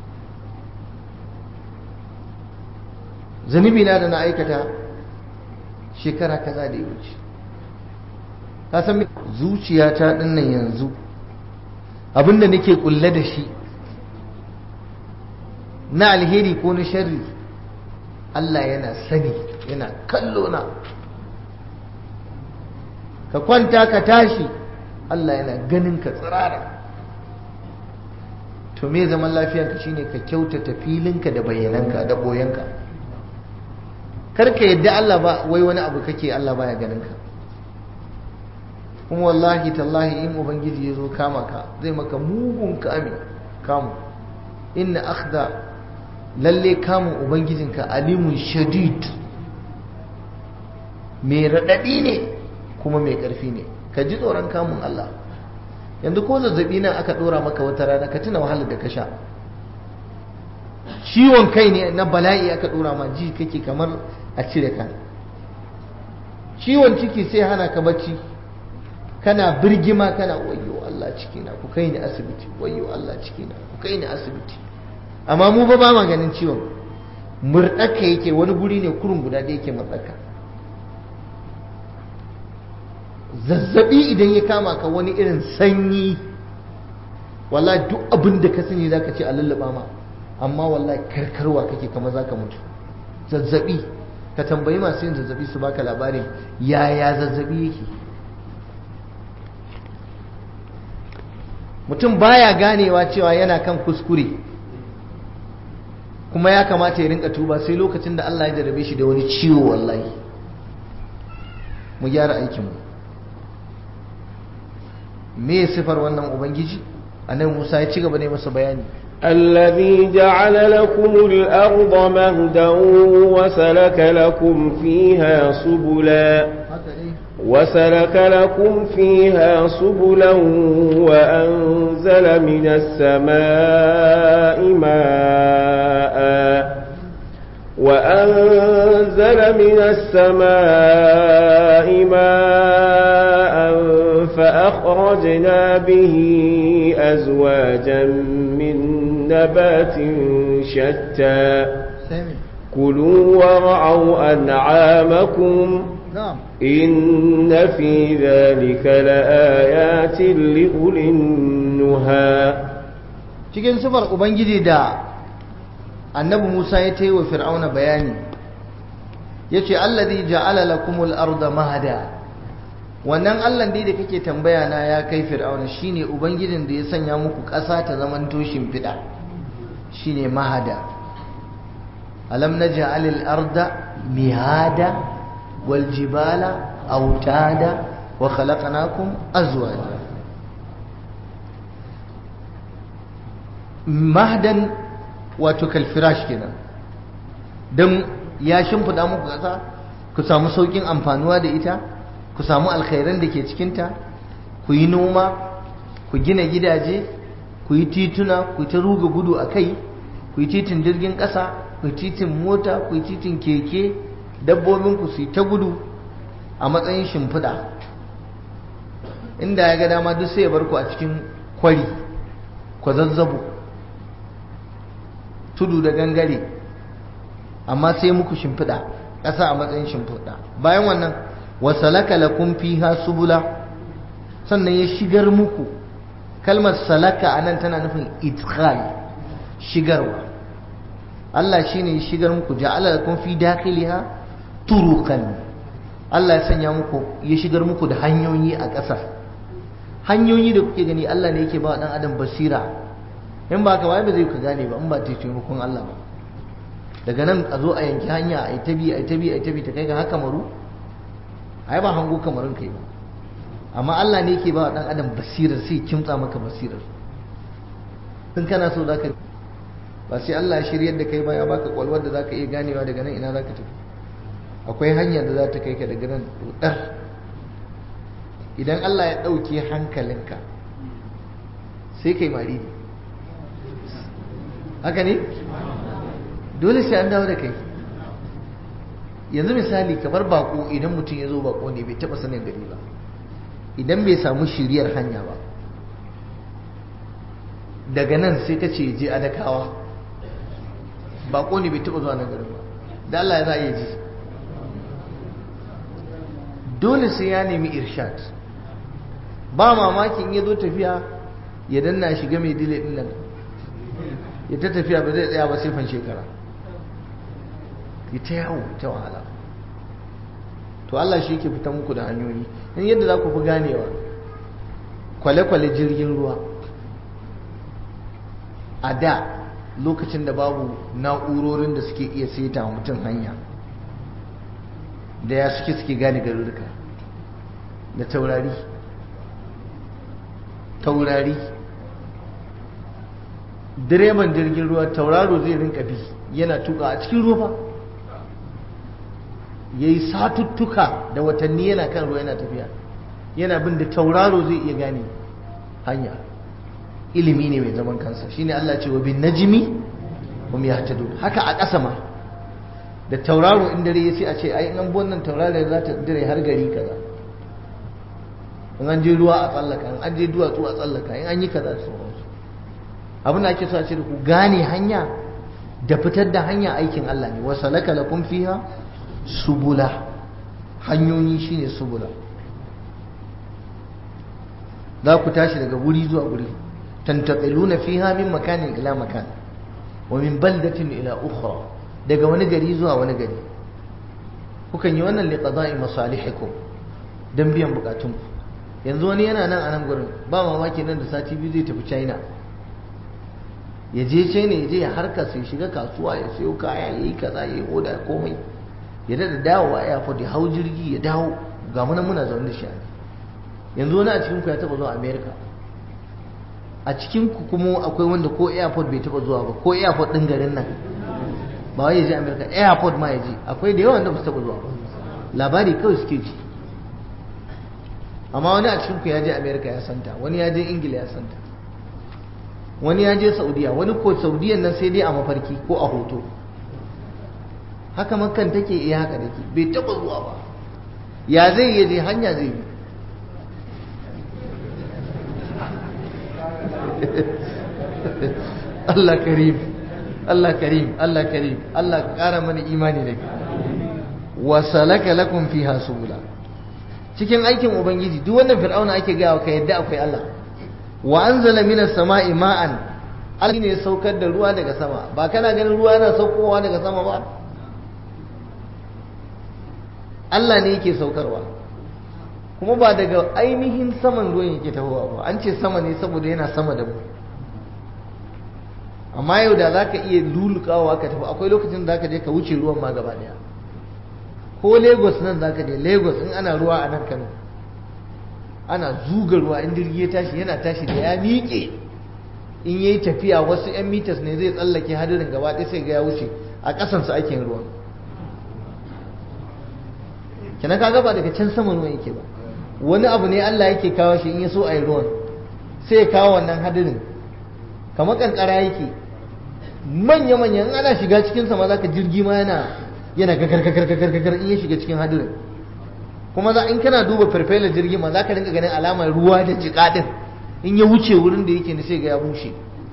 zanibina da na aikata shekara kaza da ya wuce ka san me zuciyata dinnan yanzu abinda nake kulle da shi na alheri ko na sharri Allah yana sani yana kallo na ka kwanta ka tashi Allah yana ganin ka tsirara to me zaman lafiyanka shine ka kyautata filinka da bayyananka da boyanka karka yadda Allah ba wai wani abu kake Allah baya ganin ka kuma wallahi tallahi in ubangiji ya zo kama ka zai maka mugun kame kamu inna akhda lalle kamun ubangijinka alimun shadid mai raɗaɗi ne kuma mai ƙarfi ne ka ji tsoron kamun Allah yanzu ko zazzabi nan aka ɗora maka wata rana ka tuna wahalar da ka sha ciwon kai ne na bala'i aka ɗora ma ji kake kamar a cire ka ciwon ciki sai hana ka bacci kana birgima kana wayyo Allah cikina ku kai ni asibiti wayyo Allah cikina ku kai ni asibiti amma mu ba ba ma ganin ciwon murɗaka yake wani guri ne kurun guda da yake murɗaka zazzabi idan ya kama ka wani irin sanyi wallahi duk abin da ka sani zaka ce a lullaba ma amma wallahi karkarwa kake kamar zaka mutu zazzabi ka tambayi masu yin zazzabi su baka labarin yaya zazzabi yake mutum baya ganewa cewa yana kan kuskure kuma ya kamata ya rinka tuba sai lokacin da Allah ya jarabe shi da wani ciwo wallahi mu gyara aikinmu me sifar wannan ubangiji annabi Musa ya ci gaba da masa bayani الذي جعل لكم الأرض مهدا وسلك لكم فيها سبلا وسلك لكم فيها سبلا وأنزل من السماء ماء وأنزل من السماء ماء فأخرجنا به أزواجا من نبات شتى كلوا ورعوا أنعامكم إن في ذلك لآيات لأولي النهى cikin sifar ubangiji da annabi Musa ya tayi wa fir'auna bayani yace allazi ja'ala lakumul arda mahada wannan Allah dai da kake tambaya na ya kai fir'auna shine ubangijin da ya sanya muku ƙasa ta zaman toshin fida shine mahada alam naj'alil arda mihada wal jibala autada wa khalaqnakum azwaja. mahdan wato kalfirash kenan, dan ya shimfida muku ƙasa ku samu saukin amfanuwa da ita, ku samu alkhairan da ke cikinta, ku yi noma, ku gina gidaje, ku yi tituna, ku yi ta ruga gudu a kai, ku yi titin jirgin ƙasa, ku yi titin mota, ku yi titin keke, dabbobinku su yi ta gudu a matsayin shimfiɗa. Inda ya ga dama duk sai ya bar ku a cikin kwari, kwazazzabo, tudu da gangare, amma sai muku shimfiɗa ƙasa a matsayin shimfiɗa. Bayan wannan wasalaka lakum fiha subula, sannan ya shigar muku. Kalmar salaka anan tana nufin idkhal, shigarwa. Allah shine ya shigar muku, ja'ala lakum fi dakhiliha turuqan. Allah ya sanya muku, ya shigar muku da hanyoyi a ƙasa. Hanyoyi da kuke gani Allah ne yake ba dan adam basira. In ba ka ba zai ka gane ba in ba taimakon Allah ba. Daga nan a zo a yanki hanya a yi tabi a yi tabi a yi tabi ta kai ga haka maru, ai ba hango kamarin kai ba. Amma Allah ne yake ba wa dan adam basirar, sai kimtsa maka basirar. In kana so zaka ba sai Allah ya shiryar da kai ba, ya baka kwalwar da zaka iya ganewa daga nan ina zaka tafi. Akwai hanya da za ta kai ka daga nan dudar. Idan Allah ya dauke hankalinka sai kai mari. Haka ne? Dole sai an dawo da kai. Yanzu misali kamar bako, idan mutum ya zo bako ne bai taba sanin gari ba, idan bai samu shiriyar hanya ba, daga nan sai ka ce je Adakawa, bako ne bai taba zuwa nan garin ba, da Allah ya za a yi ji. Dole sai ya nemi irshad. Ba mamakin ya zo tafiya ya danna shiga mai dile din nan, ya ta tafiya ba zai tsaya ba sai fan shekara, ya ta yawo ta wahala. To Allah shi yake fita muku da hanyoyi. In yadda za ku fi ganewa, kwale-kwale jirgin ruwa a da lokacin da babu na'urorin da suke iya saita mutum hanya, da ya suke suke gane garuruka, da taurari taurari direban jirgin ruwa tauraro zai rinka bi yana tuka a cikin ruwa, ya yi satuttuka da watanni yana kan ruwa yana tafiya, yana bin da tauraro zai iya gane hanya. Ilimi ne mai zaman kansa. Shine Allah ce wa bin najmi hum yahtadun. Haka a ƙasa ma da tauraro in dare ya sai a ce ai in an bi wannan tauraro za ta dire har gari kaza, in an je ruwa a tsallaka, in an je duwatsu a tsallaka, in an yi kaza da sauransu. Abin da ake so a ce da ku gane hanya da fitar da hanya aikin Allah ne. Wa salaka lakum fiha subula, hanyoyi shine subula. Za ku tashi daga guri zuwa guri, tantaqiluna fiha min makanin ila makan wa min baldatin ila ukhra, daga wani gari zuwa wani gari. Kukan yi wannan li qada'i masalihikum, dan biyan bukatunku. Yanzu wani yana nan a nan gurin, ba mamaki nan da sati biyu zai tafi China, ya je China ya je ya harka, sai shiga kasuwa ya sayo kaya, ya yi kaza, ya yi oda komai, ya dada dawowa a airport, ya hau jirgi ya dawo. Ga muna muna zaune da shi. Yanzu wani a cikinku ya taba zuwa America, a cikinku kuma akwai wanda ko airport bai taba zuwa ba, ko airport din garin nan, ba wai ya je America, airport ma ya je. Akwai da yawan da ba su taba zuwa ba, labari kawai suke ji. Amma wani a cikinku ya je America ya santa, wani ya je Ingila ya santa, wani ya je Saudiya, wani ko Saudiyan nan sai dai a mafarki ko a hoto. Haka Makkan take, iya haka take, bai taba zuwa ba. Ya zai yi je hanya zai bi. Allah karim, Allah karim, Allah karim, Allah ƙara mana imani da ke. Wa salaka lakum fiha subula. Cikin aikin Ubangiji duk wannan Fir'auna ake gaya ka yadda akwai Allah. Wa anzala minas sama'i ma'an, Allah ne saukar da ruwa daga sama. Ba kana ganin ruwa yana saukowa daga sama ba? Allah ne yake saukarwa. Kuma ba daga ainihin saman ruwan yake tahowa ba, an ce sama ne saboda yana sama da mu. Amma yau da za ka iya lulukawa ka tafi, akwai lokacin da za ka je ka wuce ruwan ma gaba daya, ko Lagos nan zaka je Lagos in ana ruwa a nan Kano ana zuga ruwa in jirgi ya tashi yana tashi da ya miƙe in yayi tafiya wasu yan meters ne zai tsallake hadirin gaba ɗaya sai ga ya wuce a ƙasansa ake yin ruwan kenan kaga ba daga can saman ruwan yake ba wani abu ne Allah yake kawo shi in ya so a yi ruwan sai ya kawo wannan hadirin kamar kankara yake manya-manya in ana shiga cikin sama za ka jirgi ma yana yana gagar in ya shiga cikin hadirin kuma za in kana duba farfelar jirgi ma za ka rinka ganin alamar ruwa da jiƙa din in ya wuce wurin da yake ne sai ga ya bushe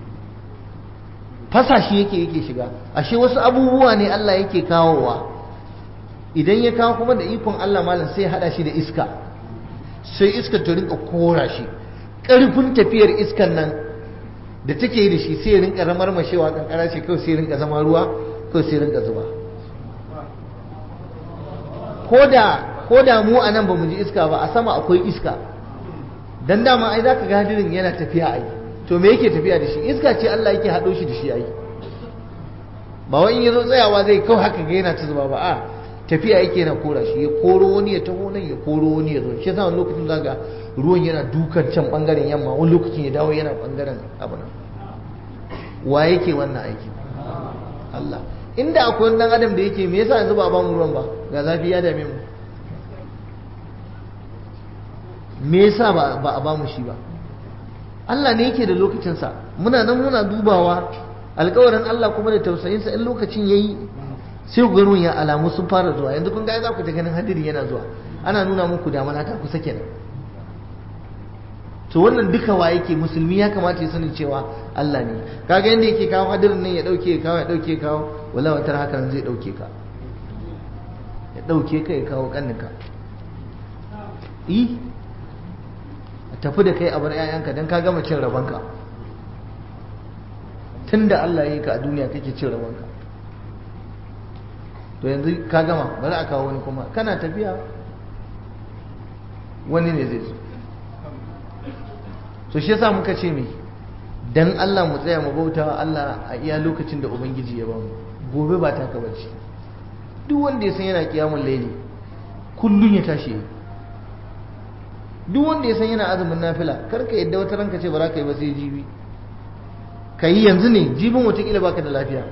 fasashi yake yake shiga ashe wasu abubuwa ne Allah yake kawowa idan ya kawo kuma da ikon Allah malam sai ya hada shi da iska sai iska ta rinka kora shi ƙarfin tafiyar iskan nan da take yi da shi sai ya rinka ramarmashewa kankara ce kawai sai ya rinka zama ruwa kawai sai ya rinka zuba ko da mu a nan ba mu ji iska ba a sama akwai iska dan dama ai zaka ga hadirin yana tafiya ai to me yake tafiya da shi iska ce Allah yake hado shi da shi ai ba wai in yazo tsayawa zai kawai haka ga yana ta zuba ba a tafiya yake yana kora shi ya koro wani ya taho nan ya koro wani ya zo shi yasa wani lokacin zaka ruwan yana dukan can bangaren yamma wani lokacin ya dawo yana bangaren abu nan wa yake wannan aiki Allah inda akwai wani dan adam da yake me yasa yanzu ba a bamu ruwan ba ga zafi ya dame mu me yasa ba a bamu shi ba Allah ne yake da lokacinsa muna nan muna dubawa alƙawarin Allah kuma da tausayinsa in lokacin yayi sai ku ga ruwan ya alamu sun fara zuwa yanzu kun ga za ku ta ganin hadiri yana zuwa ana nuna muku damana ta kusa kenan to wannan duka wa yake musulmi ya kamata ya sani cewa Allah ne kaga yanda yake kawo hadirin nan ya dauke kawo ya dauke kawo wallahi wata haka zai dauke ka ya dauke ka ya kawo kanninka eh tafi da kai a bar 'ya'yanka don ka gama cin rabanka tun da Allah ya yi ka a duniya kake cin rabanka to yanzu ka gama bari a kawo wani kuma kana tafiya wani ne zai zo to shi yasa muka ce me dan Allah mu tsaya mu bauta Allah a iya lokacin da ubangiji ya bamu gobe ba ta kabace duk wanda ya san yana kiyamul laili kullun ya tashi duk wanda ya san yana azumin nafila kar ka yadda wata ranka ce ba za ka yi ba sai jibi ka yi yanzu ne jibin watakila baka da lafiya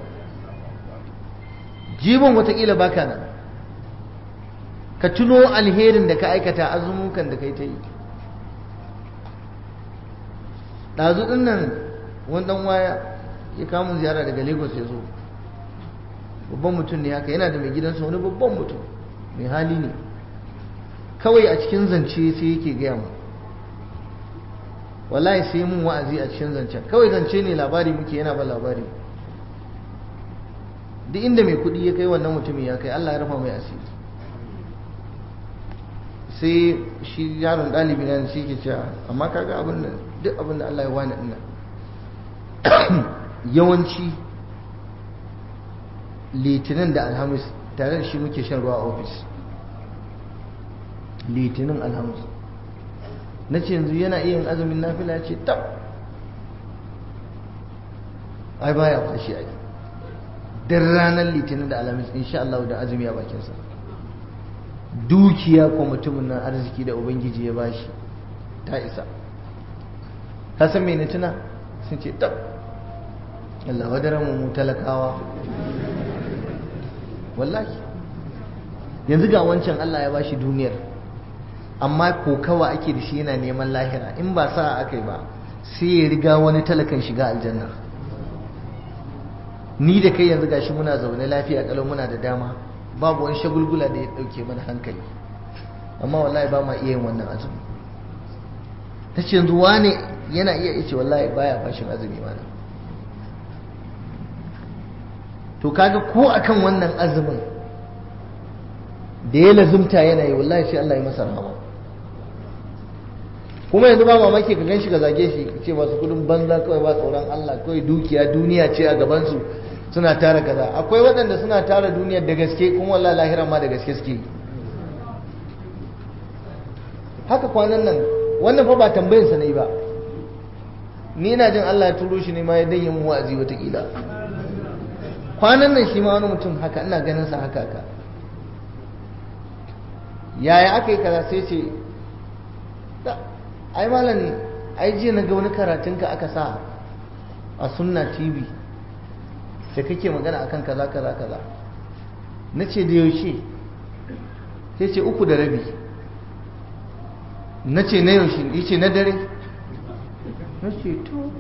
jibin watakila baka nan ka tuno alherin da ka aikata azumukan da kai ta yi ɗazu ɗin nan wani ɗan waya ya kamun ziyara daga lagos ya zo babban mutum ne haka yana da mai gidansa wani babban mutum mai hali ne kawai a cikin zance sai yake gaya mu wallahi sai mun wa'azi a cikin zancen kawai zance ne labari muke yana ba labari duk inda mai kuɗi ya kai wannan mutumin ya kai Allah ya rufa mai asiri sai shi yaron ɗalibi na shi ke cewa amma kaga abin da duk abin da Allah ya wani ina yawanci litinin da alhamis tare da shi muke shan ruwa a ofis litinin alhamis na ce yanzu yana iya yin azumin nafila ya ce tab ai baya fashi ai dan ranar litinin da alhamis insha Allah da azumi a bakinsa dukiya ko mutumin nan arziki da ubangiji ya bashi ta isa ka san me ne tuna sun ce tab Allah wadaran mu talakawa wallahi yanzu ga wancan Allah ya bashi duniyar amma kokawa ake da shi yana neman lahira in ba sa aka yi ba sai ya riga wani talakan shiga aljanna ni da kai yanzu gashi muna zaune lafiya kalau muna da dama babu wani shagulgula da ya dauke mana hankali amma wallahi ba ma iya yin wannan azumi ta ce yanzu wane yana iya ice wallahi baya bashin azumi mana to kaga ko akan wannan azumin da ya lazumta yana yi wallahi sai Allah ya masa rahama kuma yanzu ba mamaki ka gan shi ka zage shi ce masu kudin banza kawai ba tsoron Allah kawai dukiya duniya ce a gabansu suna tara kaza akwai waɗanda suna tara duniyar da gaske kuma wallahi lahira ma da gaske suke haka kwanan nan wannan fa ba tambayin sa ne ba ni ina jin Allah ya turo shi ne ma ya dan yin wa'azi watakila kwanan nan shi ma wani mutum haka ina ganin sa haka haka yaya aka yi kaza sai ce ai malam ai jiya na ga wani karatunka aka sa a sunna tv sai kake magana akan kaza kaza kaza na ce da yaushe sai ce uku da rabi na ce na yaushe ya ce na dare na ce to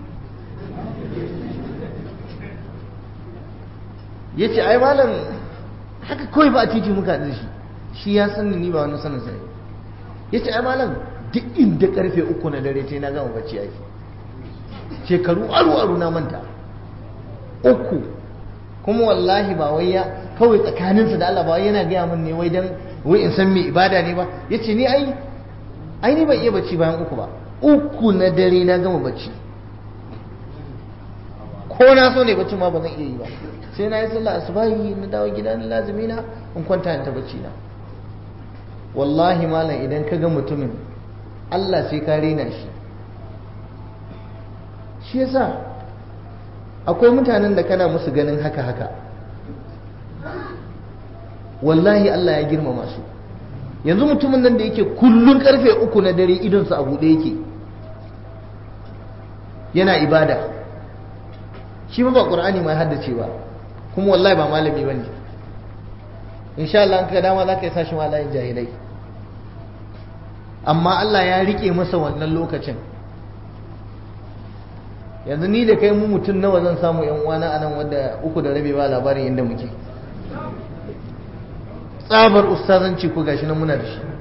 ya ce ai malam haka kawai ba a titi muka da shi shi ya sani ni ba wani sanin sai ya ce ai malam duk inda karfe uku na dare ta na gama bacci yaki shekaru aru-aru na manta uku kuma wallahi ba wai ya kawai tsakaninsa da Allah ba wai yana gaya min ne wai dan wai in san me ibada ne ba ya ce ni ai ai ni ban iya bacci bayan uku ba uku na dare na gama bacci ko na so ne bacci ma ba zan iya yi ba sai na yi sallah asubahi na dawo gida na lazimi na in kwanta in ta bacci na wallahi malam idan ka ga mutumin Allah sai ka rena shi shi yasa akwai mutanen da kana musu ganin haka haka wallahi Allah ya girmama su yanzu mutumin nan da yake kullun karfe uku na dare idonsa a buɗe yake yana ibada shi ba Qur'ani mai haddace ba kuma wallahi ba malami bane insha Allah an ka dama zaka yi sashi malamin jahilai amma Allah ya rike masa wannan lokacin yanzu ni da kai mu mutum nawa zan samu yan uwana anan wanda uku da rabi ba labarin inda muke tsabar ustazanci ko gashi nan muna da shi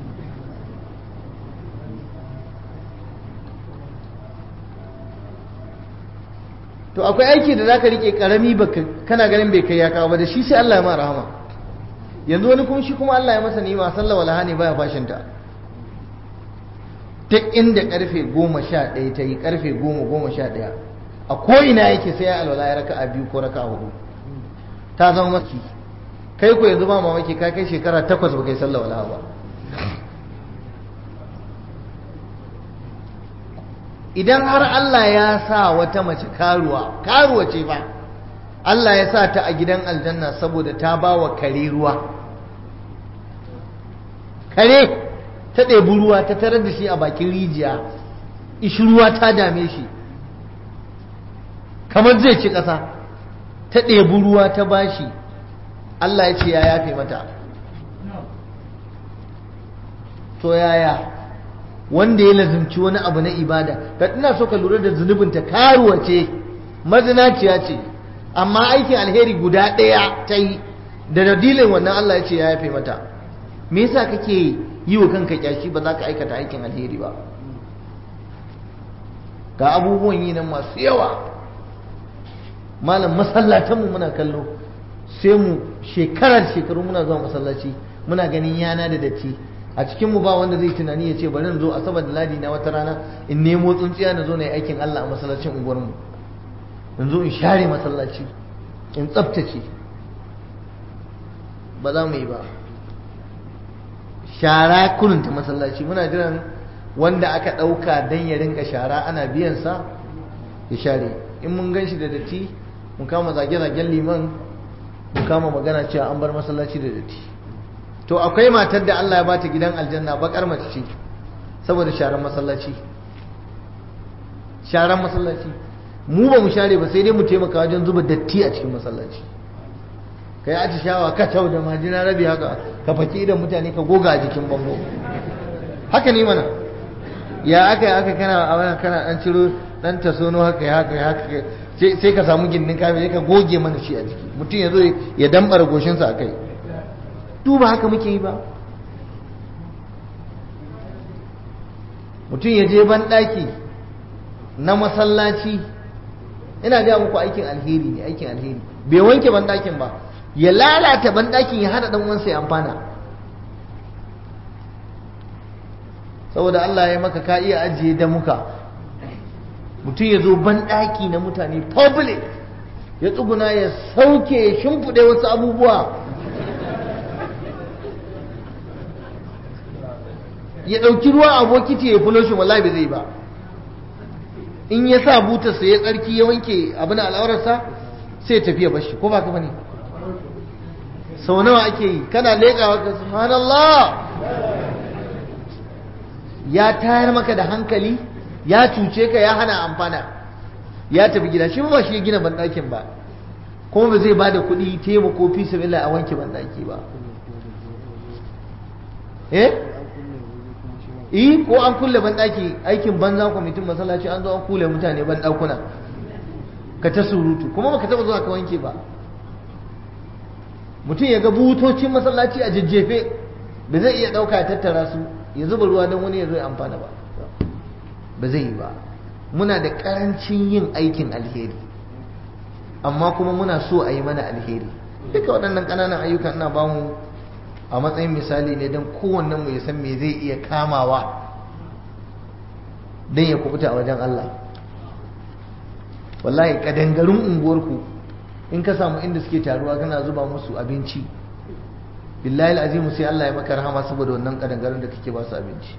to akwai aiki da zaka rike karami baka kana ganin bai kai ya kawo ba da shi sai Allah ya ma rahama yanzu wani kuma shi kuma Allah ya masa ni'ima sallah wala hani baya fashinta duk inda karfe goma sha ɗaya ta yi karfe goma goma sha ɗaya a ko'ina yake sai ya alwala ya raka a biyu ko raka a hudu ta zama maki kai ko yanzu ba mamaki ka kai shekara takwas ba kai sallah wala ba idan har Allah ya sa wata mace karuwa karuwa ce ba Allah ya sa ta a gidan aljanna saboda ta ba wa kare ruwa kare ta ɗebi ruwa ta tarar da shi a bakin rijiya ishi ruwa ta dame shi kamar zai ci ƙasa ta ɗebi ruwa ta bashi Allah ya ce ya yafe mata to yaya wanda ya lazimci wani abu na ibada ka ina so ka lura da zunubinta karuwa ce mazinaciya ce amma aikin alheri guda ɗaya ta yi da dalilin wannan Allah ya ce ya yafe mata me yasa kake yi wa kanka kyashi ba za ka aikata aikin alheri ba ga abubuwan yi nan masu yawa malam masallatanmu muna kallo sai mu shekarar shekaru muna zuwa masallaci muna ganin yana da datti a cikinmu ba wanda zai tunani ya ce bari in zo asabar da ladi na wata rana in nemo tsuntsiya na zo na yi aikin Allah a masallacin unguwarmu in zo in share masallaci in tsaftace ba za mu yi ba shara kununta masallaci muna jiran wanda aka ɗauka don ya rinka shara ana biyansa ya share in mun gan shi da datti mu kama zage-zagen liman mu kama magana cewa an bar masallaci da datti to akwai matar da Allah ya bata gidan aljanna bakar mace ce saboda sharan masallaci sharan masallaci mu ba mu share ba sai dai mu taimaka wajen zuba datti a cikin masallaci kai atishawa ka tau da majina rabi haka ka faki idan mutane ka goga a jikin bango haka ne mana ya aka yi aka kana a wannan kana dan ciro dan tasono haka ya haka haka sai ka samu gindin kafe ka goge mana shi a jiki mutum ya zo ya dambara goshinsa a kai duba haka muke yi ba mutum ya je banɗaki na masallaci ina ga muku aikin alheri ne aikin alheri bai wanke banɗakin ba ya lalata banɗakin ya hada dan uwansa ya amfana saboda Allah ya maka ka iya ajiye da muka mutum ya zo banɗaki na mutane public ya tsuguna ya sauke ya shimfiɗe wasu abubuwa ya ɗauki ruwa a bokiti ya fulo shi wallahi bai zai ba in ya sa butarsa ya tsarki ya wanke abin al'aurarsa sai ya tafiya bashi ko ba ka bane sau nawa ake yi kana leƙawa ka subhanallah ya tayar maka da hankali, ya cuce ka, ya hana amfana, ya tafi gida. Shi ba shi ya gina banɗakin ba, kuma ba zai ba da kuɗi taimako fi sabilillah a wanke banɗaki ba. eh eh ko an kulle banɗaki, aikin banza kwamitin masallaci an zo an kulle mutane banɗakuna ka ta surutu, kuma baka taɓa zuwa ka wanke ba. mutum ya ga butocin masallaci a jajjefe, ba zai iya ɗauka ya tattara su ya zuba ruwa don wani ya zo ya amfana ba, ba zai yi ba. muna da ƙarancin yin aikin alheri, amma kuma muna so a yi mana alheri. duka waɗannan ƙananan ayyukan ina ba mu a matsayin misali ne don kowannen mu ya san me zai iya kamawa don ya kubuta a wajen Allah. wallahi kadangarun unguwarku in ka samu inda suke taruwa kana zuba musu abinci, billahi azimu sai Allah ya maka rahama saboda wannan kadangarun da kake ba su abinci.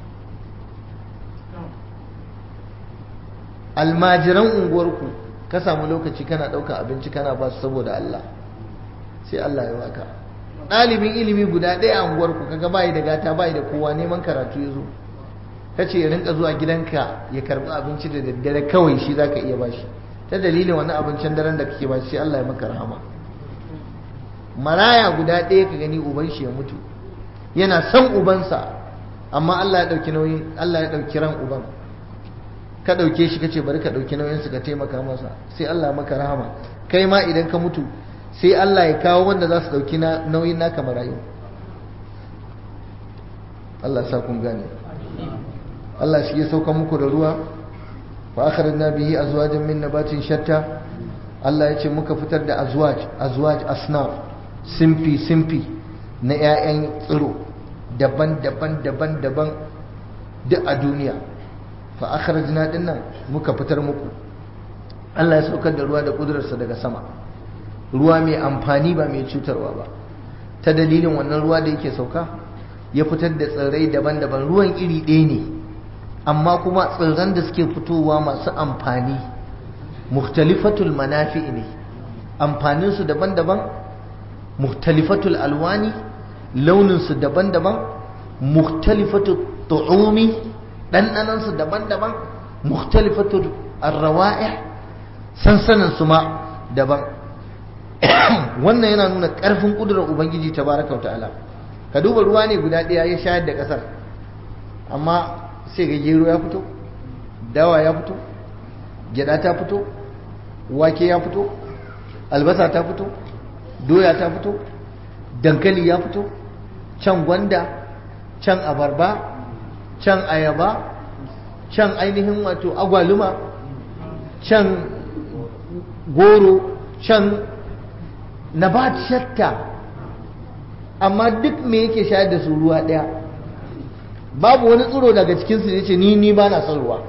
almajiran unguwarku ka samu lokaci kana ɗaukar abinci kana ba su saboda Allah, sai Allah ya baka. ɗalibin ilimi guda ɗaya a unguwarku kaga bayi da gata, bayi da kowa, neman karatu ya zo, ka ce ya rinka zuwa gidanka ya karɓi abinci da daddare kawai, shi za ka iya bashi. ta dalilin wani abincin daren da kake bashi sai Allah ya maka rahama. maraya guda ɗaya ka gani uban shi ya mutu, yana son ubansa, amma Allah ya ɗauki nauyin, Allah ya ɗauki ran uban, ka ɗauke shi kace bari ka ɗauki nauyin su ka taimaka masa, sai Allah ya maka rahama. kai ma idan ka mutu sai Allah ya kawo wanda za su ɗauki nauyin naka marayu. Allah sa kun gane. Allah shi ya sauka muku da ruwa, fa akhrajna bihi azwajan min nabatin shatta. Allah ya ce muka fitar da azwaj azwaj asnaf, simfi simfi na 'ya'yan tsiro daban-daban daban-daban duk a duniya. fa akhrajna dinnan muka fitar muku. Allah ya saukar da ruwa da kudurarsa daga sama, ruwa mai amfani ba mai cutarwa ba. ta dalilin wannan ruwa da yake sauka ya fitar da tsirrai daban-daban. ruwan iri ɗaya ne, amma kuma tsirran da suke fitowa masu amfani, muhtalifatul manafi'i ne, amfaninsu daban-daban, muhtalifatul alwani, launinsu daban-daban, muhtalifatul tu'umi, ɗanɗanansu daban-daban, muhtalifatul arrawa'i, sansaninsu ma daban. wannan yana nuna ƙarfin ƙudurar Ubangiji tabaraka wa ta'ala. ka duba ruwa ne guda ɗaya ya shayar da ƙasar, amma sai ga gero ya fito, dawa ya fito, gyada ta fito, wake ya fito, albasa ta fito, doya ta fito, dankali ya fito, can gwanda, can abarba, can ayaba, can ainihin wato agwaluma, can goro, can nabat shatta, amma duk me yake shayar da su ruwa ɗaya. babu wani tsiro daga cikinsu da ya ce ni ni ba na son ruwa.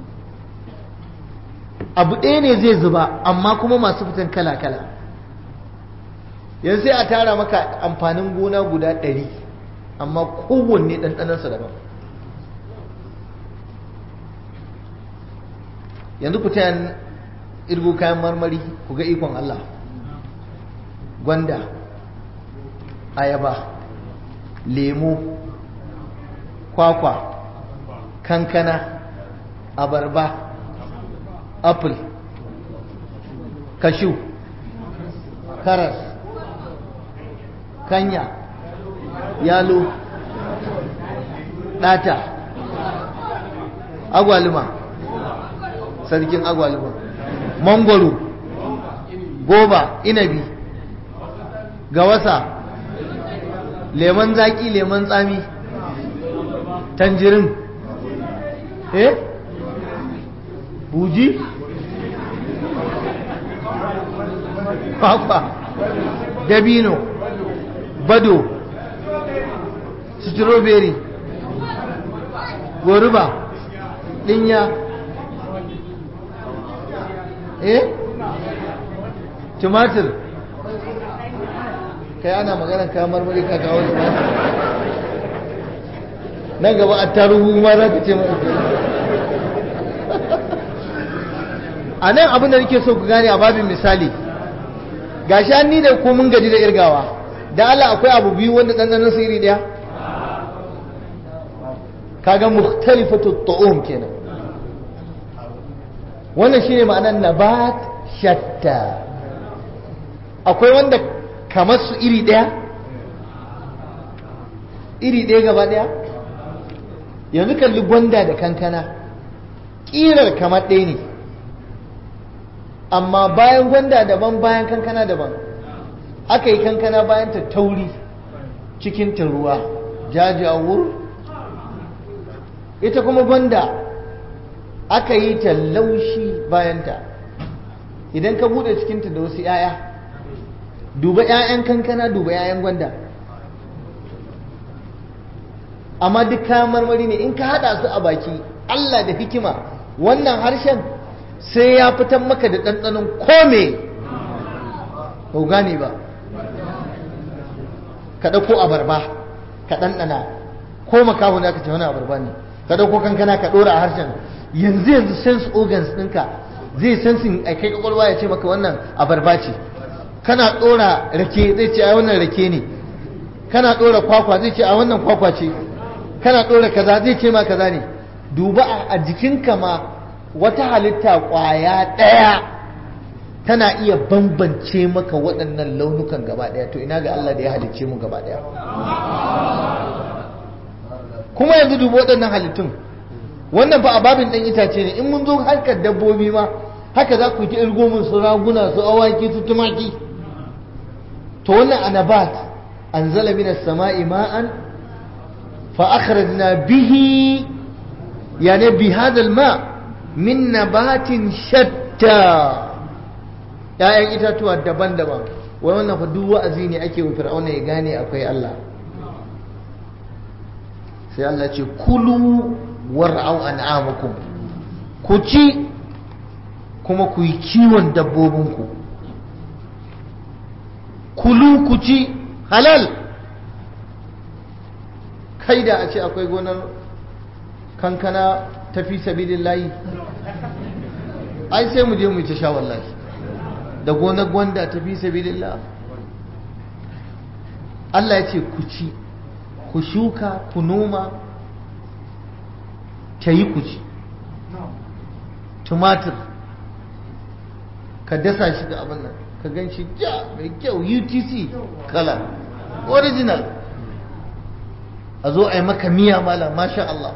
abu ɗaya ne zai zuba, amma kuma masu fitan kala-kala. yanzu sai a tara maka amfanin gona guda ɗari, amma kowanne ɗanɗanarsa daban. yanzu ku tayan irgo kayan marmari ku ga ikon Allah. gwanda, ayaba, lemo, kwakwa, kankana, abarba, apple, kashu, karas, kanya, yalo, ɗata, agwaluma, sarkin agwaluma, mangwaro, goba, inabi, gawasa, lemon zaki, lemon tsami, tanjirin, eh buji, kwakwa, dabino, bado, strawberry, goruba, dinya, eh tumatir. kai ana magana kayan marmari ka kawo su nan gaba a taruhu ma za ka ce mai. a nan abin da nake so ku gane a babin misali, ga shi ni da ko mun gaji da irgawa, da Allah akwai abu biyu wanda ɗanɗanon su iri ɗaya? kaga mukhtalifatu tu'um kenan. Wannan shine ma'anar nabat shatta. Akwai wanda kamar su iri daya iri daya gaba daya. Yanzu kalli gwanda da kankana ƙirar kamar ɗaya ne, amma bayan gwanda daban bayan kankana daban. Aka yi kankana bayan ta tauri cikin ta ruwa jajawur, ita kuma gwanda aka yi ta laushi bayan ta. Idan ka bude cikinta da wasu 'ya'ya, duba 'ya'yan kankana duba 'ya'yan gwanda, amma duk kayan marmari ne. In ka hada su a baki, Allah da hikima, wannan harshen sai ya fitar maka da ɗanɗanon kome ba gane ba. Ka ɗauko abarba ka ɗanɗana, ko makaho ne aka ce wani abarba ne, ka ɗauko kankana ka ɗora a harshen, yanzu yanzu sense organs ɗinka zai sensin a kai kwakwalwa ya ce maka wannan abarba ce. Kana ɗora rake zai ce a wannan rake ne, kana ɗora kwakwa zai ce a wannan kwakwa ce, kana ɗora kaza zai ce ma kaza ne. Duba a jikinka ma wata halitta ƙwaya ɗaya tana iya bambance maka waɗannan launukan gaba ɗaya, to ina ga Allah da ya halicce mu gaba ɗaya. Kuma yanzu duba waɗannan halittun, wannan fa a babin ɗan itace ne. In mun zo harkar dabbobi ma haka za ku yi ta irgo mun su raguna su awaki su tumaki. To wannan anabat anzala minas sama'i ma'an fa akhrajna bihi, yani bi hadha al-ma' min nabatin shatta, ‘ya'yan itatuwa daban-daban. Wai wannan fa duk wa'azi ne ake wa Fir'auna ya gane akwai Allah. Sai Allah ce kulu war'au an'amakum, ku ci kuma ku yi kiwon dabbobinku. Kulu ku ci halal. Kai da a ce akwai gonar kankana ta fi sabilillahi, ai sai mu je mu ci sha wallahi. Da gonar gwanda ta fi sabilillah. Allah ya ce ku ci, ku shuka, ku noma, ta yi ku ci. Tumatir ka dasa shi da abin nan, ka gan shi ja mai kyau, U T C kala original. A zo a yi maka miya mala, masha Allah.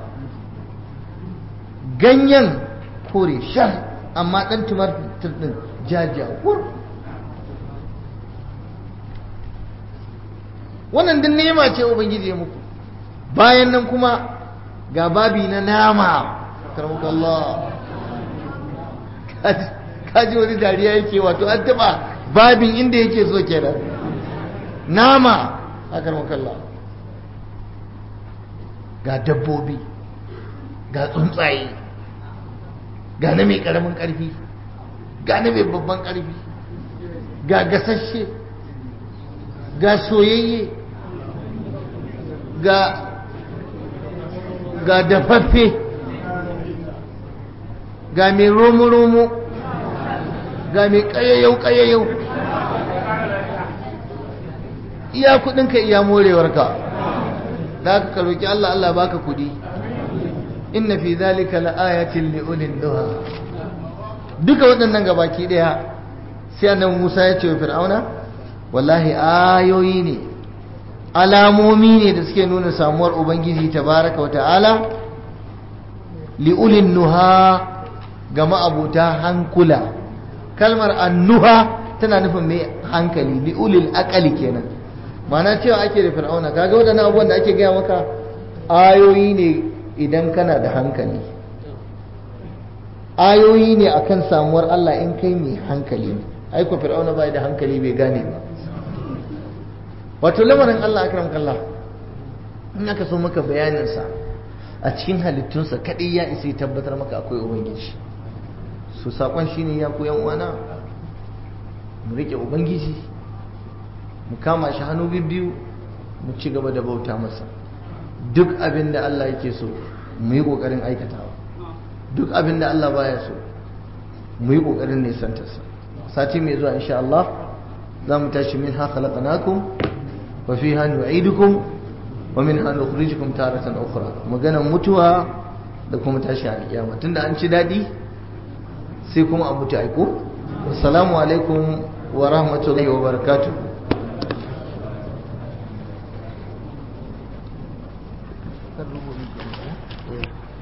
Ganyen kore shar, amma ɗan tumatir ɗin jajawur. Wannan din nema ce Ubangiji ya muku. Bayan nan kuma ga babi na nama, karamakallah. Kaji wani dariya yake, wato an taɓa babin inda yake so kenan. Nama, a karamakallah. Ga dabbobi, ga tsuntsaye, ga na mai ƙaramin ƙarfi, ga na mai babban ƙarfi, ga gasashe, ga soyayye, ga ga dafaffe, ga mai romo-romo, ga mai ƙayayyau-ƙayayyau. Iya kudinka iya morewarka, da aka ka roƙi Allah, Allah baka kudi. Inna fi zalika la'ayatin li'ulil duha. Duka waɗannan gabaki daya sai annabi Musa ya ce wa Fir'auna, wallahi ayoyi ne, alamomi ne da suke nuna samuwar Ubangiji tabaraka wa ta'ala li'ulil nuha, ga ma'abuta hankula. Kalmar annuha tana nufin mai hankali, li'ulil aqali kenan. Ma'ana cewa ake da Fir'auna, kaga waɗannan abubuwan da ake gaya maka ayoyi ne idan kana da hankali, ayoyi ne akan samuwar Allah in kai mai hankali ne. Aiko Fir'auna bai da hankali, bai gane ba. Wato lamarin Allah akram kallah, in aka so maka bayaninsa a cikin halittunsa kaɗai ya isa tabbatar maka akwai Ubangiji. Su saƙon shi ne ya ku yan uwana, mu riƙe Ubangiji, mu kama shi hannu biyu, mu ci gaba da bauta masa. Duk abin da Allah yake so mu yi ƙoƙarin aikatawa, duk abin da Allah baya so mu yi ƙoƙarin nisantarsa. Sati mai zuwa insha Allah za mu tashi min ha khalaqnakum wa fiha nu'idukum wa minha nukhrijukum taratan ukhra maganar mutuwa da kuma tashi alkiyama tunda an ci dadi sai kuma a mutu aiko assalamu alaikum wa rahmatullahi wa barakatuh kan rubutu